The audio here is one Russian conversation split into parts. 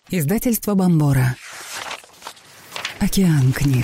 Издательство Бомбора. Океан книг.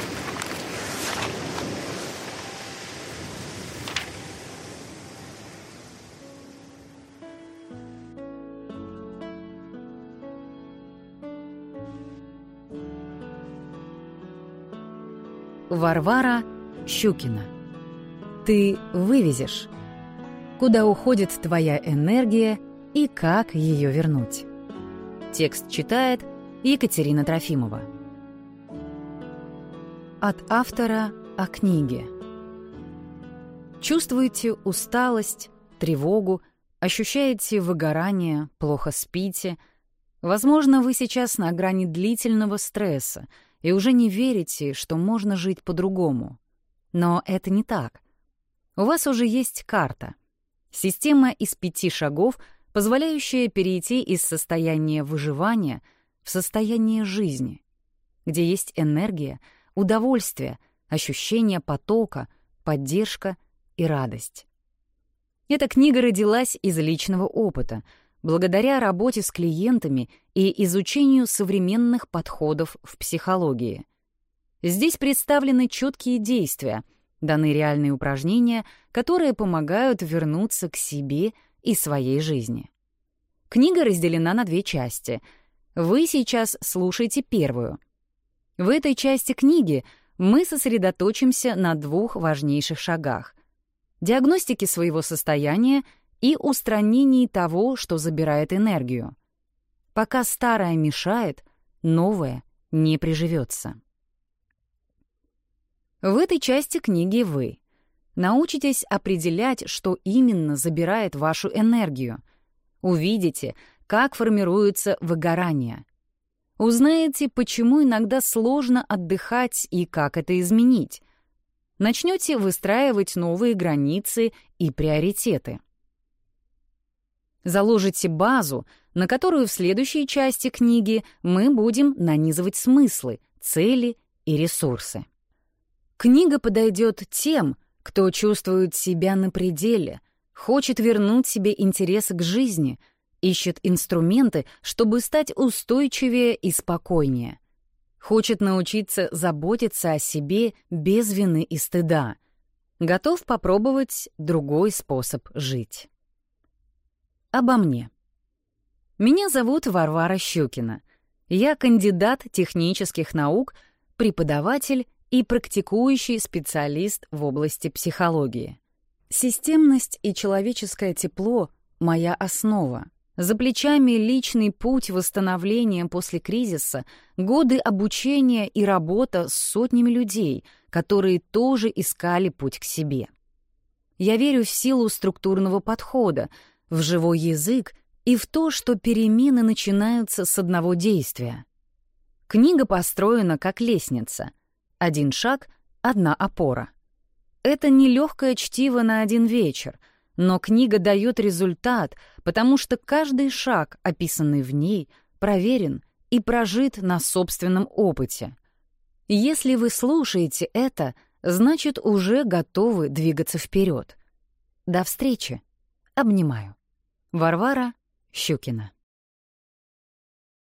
Варвара Щукина. Ты вывезешь. Куда уходит твоя энергия и как ее вернуть? Текст читает Екатерина Трофимова. От автора о книге. Чувствуете усталость, тревогу, ощущаете выгорание, плохо спите? Возможно, вы сейчас на грани длительного стресса и уже не верите, что можно жить по-другому. Но это не так. У вас уже есть карта. Система из 5 шагов, позволяющая перейти из состояния выживания в состояние жизни, где есть энергия, удовольствие, ощущение потока, поддержка и радость. Эта книга родилась из личного опыта, благодаря работе с клиентами и изучению современных подходов в психологии. Здесь представлены четкие действия, даны реальные упражнения, которые помогают вернуться к себе и своей жизни. Книга разделена на 2 части. Вы сейчас слушаете первую. В этой части книги мы сосредоточимся на 2 важнейших шагах: диагностике своего состояния и устранении того, что забирает энергию. Пока старое мешает, новое не приживется. В этой части книги вы научитесь определять, что именно забирает вашу энергию, увидите, как формируется выгорание, узнаете, почему иногда сложно отдыхать и как это изменить, начнете выстраивать новые границы и приоритеты. Заложите базу, на которую в следующей части книги мы будем нанизывать смыслы, цели и ресурсы. Книга подойдет тем, кто чувствует себя на пределе, хочет вернуть себе интерес к жизни, ищет инструменты, чтобы стать устойчивее и спокойнее, хочет научиться заботиться о себе без вины и стыда, готов попробовать другой способ жить. Обо мне. Меня зовут Варвара Щукина. Я кандидат технических наук, преподаватель и практикующий специалист в области психологии. Системность и человеческое тепло — моя основа. За плечами личный путь восстановления после кризиса, годы обучения и работа с сотнями людей, которые тоже искали путь к себе. Я верю в силу структурного подхода, в живой язык и в то, что перемены начинаются с одного действия. Книга построена как лестница. 1 шаг — 1 опора. Это не легкое чтиво на 1 вечер, но книга дает результат, потому что каждый шаг, описанный в ней, проверен и прожит на собственном опыте. Если вы слушаете это, значит, уже готовы двигаться вперед. До встречи. Обнимаю. Варвара Щукина.